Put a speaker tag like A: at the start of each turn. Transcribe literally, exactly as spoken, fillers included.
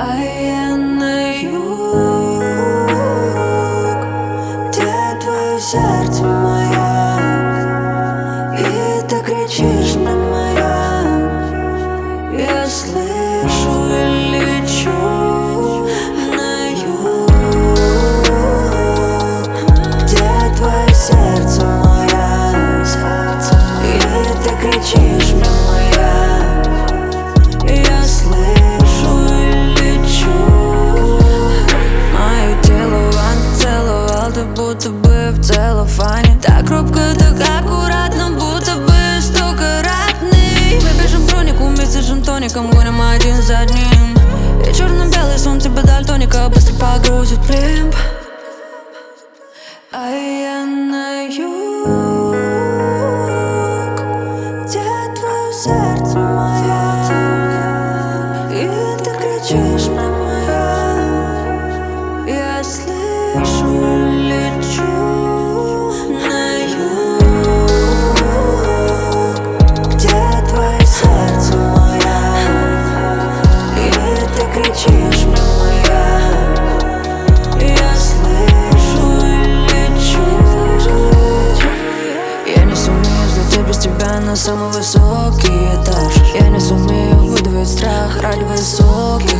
A: А я на юг, где твое сердце мое, и ты кричишь мне моя. Я слышу и лечу на юг, где твое сердце мое, и ты кричишь мне моя. Я слышу и лечу. Мое тело Ван целовал, ты будто бы в целлофане. Так робко, так аккуратно, будто бы стокаратный. Мы бежим бронику вместе с джин-тоником, гоним один за одним. И черно-белый сон тебя дальтоника быстро погрузит в плимб. А я на юг, где твое сердце мое, и ты кричишь мне моя. Я слышу и лечу на юг, где твое сердце мое, и ты кричишь мне моя. Я слышу и лечу. Я не сумею взлететь без тебя на самый высокий этаж. Я не сумею выдавить страх ради высоких